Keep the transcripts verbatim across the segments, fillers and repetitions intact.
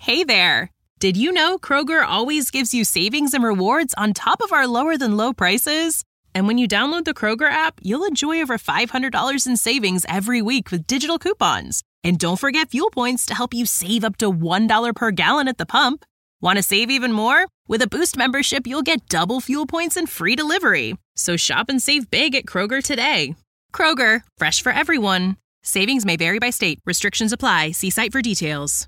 Hey there! Did you know Kroger always gives you savings and rewards on top of our lower-than-low prices? And when you download the Kroger app, you'll enjoy over five hundred dollars in savings every week with digital coupons. And don't forget fuel points to help you save up to one dollar per gallon at the pump. Want to save even more? With a Boost membership, you'll get double fuel points and free delivery. So shop and save big at Kroger today. Kroger, fresh for everyone. Savings may vary by state. Restrictions apply. See site for details.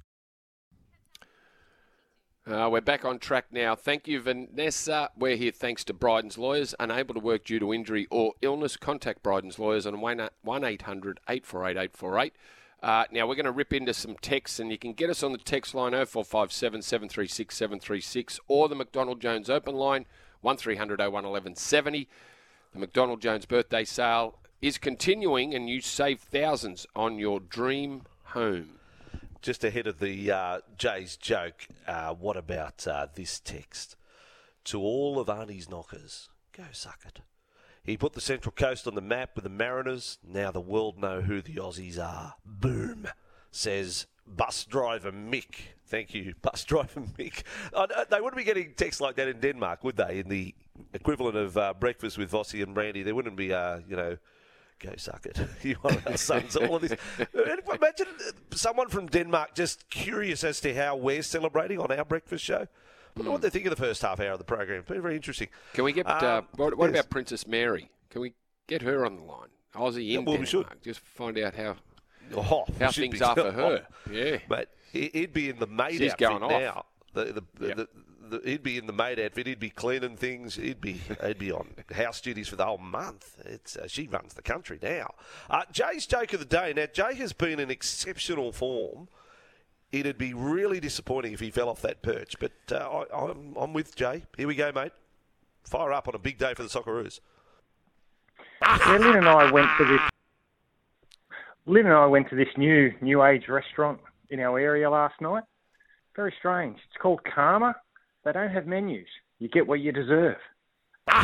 Uh, we're back on track now. Thank you, Vanessa. We're here thanks to Bryden's Lawyers. Unable to work due to injury or illness, contact Bryden's Lawyers on one eight hundred eight four eight eight four eight. Uh, now, we're going to rip into some texts, and you can get us on the text line oh four five seven, seven three six, seven three six or the McDonald Jones open line one three hundred oh one eleven seventy. The McDonald Jones birthday sale is continuing, and you save thousands on your dream home. Just ahead of the uh, Jay's joke, uh, what about uh, this text? To all of Arnie's knockers, go suck it. He put the Central Coast on the map with the Mariners. Now the world know who the Aussies are. Boom, says bus driver Mick. Thank you, bus driver Mick. Oh, no, they wouldn't be getting texts like that in Denmark, would they? In the equivalent of uh, breakfast with Vossi and Brandy, there wouldn't be, uh, you know, go suck it. You are our sons. All of this. Imagine someone from Denmark just curious as to how we're celebrating on our breakfast show. I wonder mm. what they think of the first half hour of the program. Very, very interesting. Can we get? Um, uh, what, what yes. about Princess Mary? Can we get her on the line? Aussie in yeah, well, Denmark. We should. Just find out how oh, how things are for her. Oh, yeah, but he'd be in the maid She's outfit going off. now. The, the, yep. the, the, the, he'd be in the maid outfit. He'd be cleaning things. He'd be he'd be on house duties for the whole month. It's uh, she runs the country now. Uh, Jay's joke of the day. Now Jay has been in exceptional form. It'd be really disappointing if he fell off that perch. But uh, I, I'm I'm with Jay. Here we go, mate. Fire up on a big day for the Socceroos. Yeah, Lynn and I went to this. Lynn and I went to this new new age restaurant in our area last night. Very strange. It's called Karma. They don't have menus. You get what you deserve. Get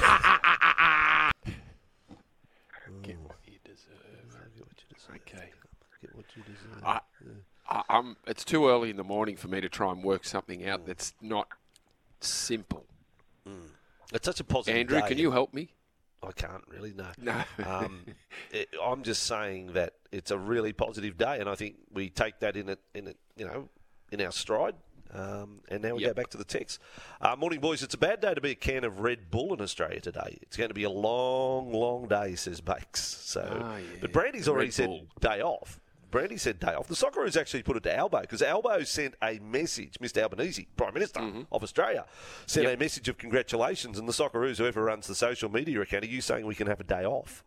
what you deserve. Get what you deserve. Okay. Get what you deserve. I, I, I'm, it's too early in the morning for me to try and work something out that's not simple. Mm. It's such a positive Andrew, day. Can you help me? I can't really, no. No. um, it, I'm just saying that it's a really positive day, and I think we take that in it, in it, you know, in our stride. Um, and now we yep. go back to the text. Uh, morning, boys. It's a bad day to be a can of Red Bull in Australia today. It's going to be a long, long day, says Bakes. So, oh, yeah. But Brandy's already Red said Bull. day off. Brandy said day off. The Socceroos actually put it to Albo because Albo sent a message. Mister Albanese, Prime Minister mm-hmm. of Australia, sent yep. a message of congratulations. And the Socceroos, whoever runs the social media account, are you saying we can have a day off?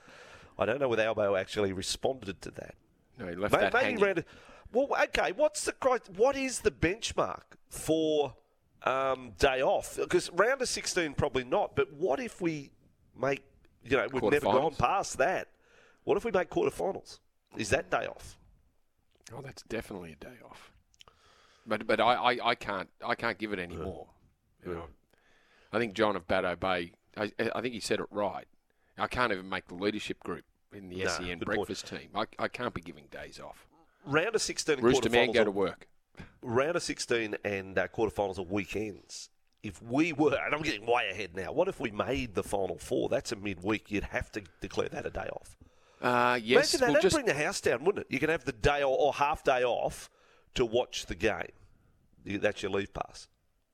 I don't know whether Albo actually responded to that. No, he left maybe, that maybe hanging. Ran, well, okay. What's the what is the benchmark for um, day off? Because round of sixteen, probably not. But what if we make? You know, we've never gone past that. What if we make quarterfinals? Is that day off? Oh, that's definitely a day off. But but I, I, I can't I can't give it any more. You know, I think John of Baddo Bay. I, I think he said it right. I can't even make the leadership group in the no, S E N breakfast point. team. I, I can't be giving days off. Round of sixteen and Rooster man, go are, to work. Round of sixteen and uh, quarterfinals are weekends. If we were, and I'm getting way ahead now, what if we made the final four? That's a midweek. You'd have to declare that a day off. Uh, yes. Imagine that. We'll That'd just... bring the house down, wouldn't it? You can have the day or, or half day off to watch the game. That's your leave pass.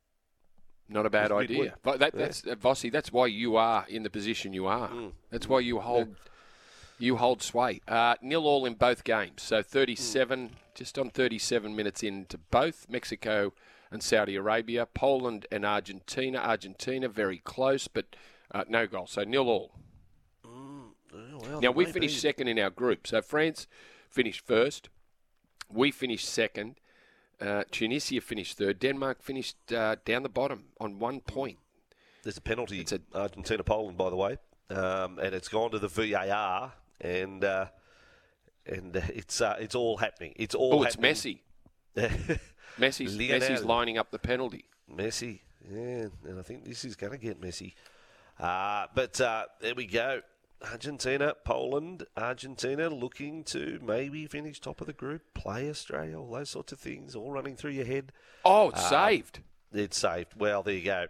Not a bad idea. But that, that's yeah. uh, Vossi, that's why you are in the position you are. Mm. That's why you hold yeah. you hold sway. Uh, nil all in both games. So thirty-seven, mm. just on thirty-seven minutes into both Mexico and Saudi Arabia, Poland and Argentina. Argentina very close, but uh, no goal. So nil all. Mm. Well, now we finished be. second in our group. So France finished first. We finished second. Uh, Tunisia finished third. Denmark finished uh, down the bottom on one point. There's a penalty, it's a, Argentina-Poland, by the way, um, and it's gone to the V A R, and uh, and uh, it's uh, it's all happening. It's all. Oh, it's happening. Messi. Messi's, Messi's lining up the penalty. Messi, yeah, and I think this is going to get Messi. Uh, but uh, there we go. Argentina, Poland, Argentina looking to maybe finish top of the group, play Australia, all those sorts of things, all running through your head. Oh, it's uh, saved. It's saved. Well, there you go.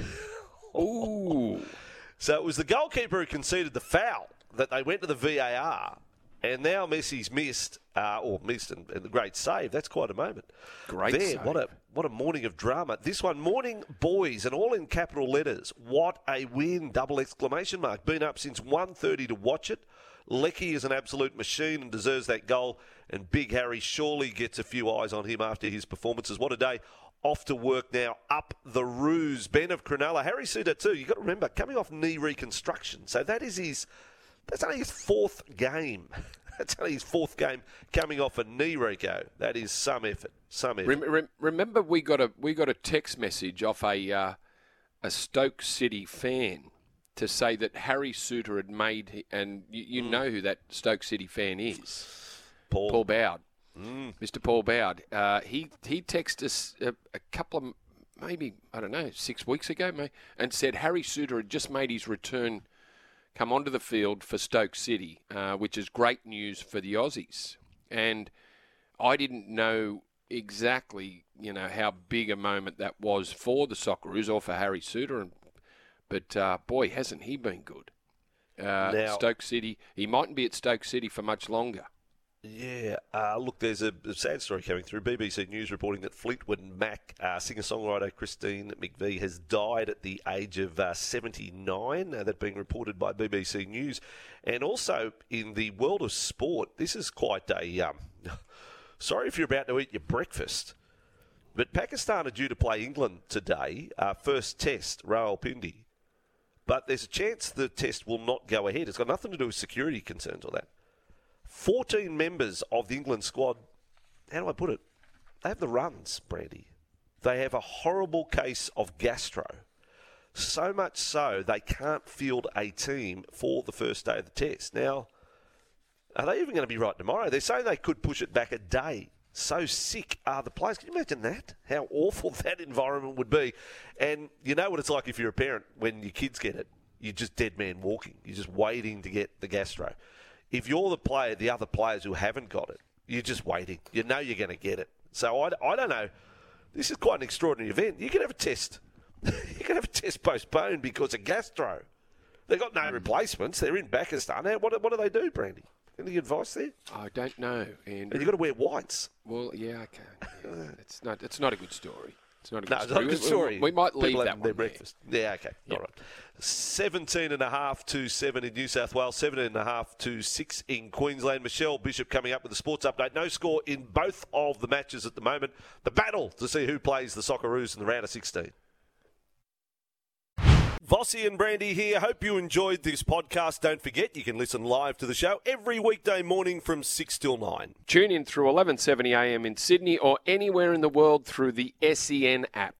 Ooh. So it was the goalkeeper who conceded the foul that they went to the V A R, and now Messi's missed, uh, or missed, and, and the great save. That's quite a moment. Great then, save. What a what a morning of drama. This one, morning boys, and all in capital letters. What a win! Double exclamation mark. Been up since one thirty to watch it. Lecky is an absolute machine and deserves that goal. And Big Harry surely gets a few eyes on him after his performances. What a day. Off to work now, up the ruse. Ben of Cronulla. Harry Suter too. You've got to remember, coming off knee reconstruction. So that is his, that's only his fourth game. That's only his fourth game coming off a knee reco. That is some effort. Some effort. Rem- rem- remember, we got a we got a text message off a uh, a Stoke City fan to say that Harry Suter had made, and you, you mm. know who that Stoke City fan is. Paul. Paul Bowd. Mm. Mister Paul Bowd. Uh, he he texted us a, a couple of, maybe, I don't know, six weeks ago, maybe, and said Harry Suter had just made his return, come onto the field for Stoke City, uh, which is great news for the Aussies. And I didn't know exactly, you know, how big a moment that was for the Socceroos or for Harry Suter. And, but, uh, boy, hasn't he been good. Uh, now, Stoke City, he mightn't be at Stoke City for much longer. Yeah, uh, look, there's a, a sad story coming through. B B C News reporting that Fleetwood Mac uh, singer-songwriter Christine McVie has died at the age of uh, seventy-nine. Uh, that being reported by B B C News. And also in the world of sport, this is quite a... Um, sorry if you're about to eat your breakfast, but Pakistan are due to play England today, uh, first test, Rawalpindi. But there's a chance the test will not go ahead. It's got nothing to do with security concerns or that. fourteen members of the England squad, how do I put it? They have the runs, Brandy. They have a horrible case of gastro. So much so, they can't field a team for the first day of the test. Now, are they even going to be right tomorrow? They're saying they could push it back a day. So sick are the players. Can you imagine that? How awful that environment would be. And you know what it's like if you're a parent when your kids get it. You're just dead man walking. You're just waiting to get the gastro. If you're the player, the other players who haven't got it, you're just waiting. You know you're going to get it. So I, I don't know. This is quite an extraordinary event. You can have a test. You can have a test postponed because of gastro. They've got no replacements. They're in Pakistan. Now, what, what do they do, Brandy? Any advice there? I don't know. And, and you've got to wear whites. Well, yeah, okay. Yeah, it's not. It's not a good story. It's not a good no, story. It's not a good story. We, we, we might leave People that having one their there. breakfast. Yeah, okay. Yep. All right. seventeen and a half to seven in New South Wales, seventeen and a half to six in Queensland. Michelle Bishop coming up with the sports update. No score in both of the matches at the moment. The battle to see who plays the Socceroos in the round of sixteen. Vossi and Brandy here. Hope you enjoyed this podcast. Don't forget, you can listen live to the show every weekday morning from six till nine. Tune in through eleven seventy a m in Sydney or anywhere in the world through the S E N app.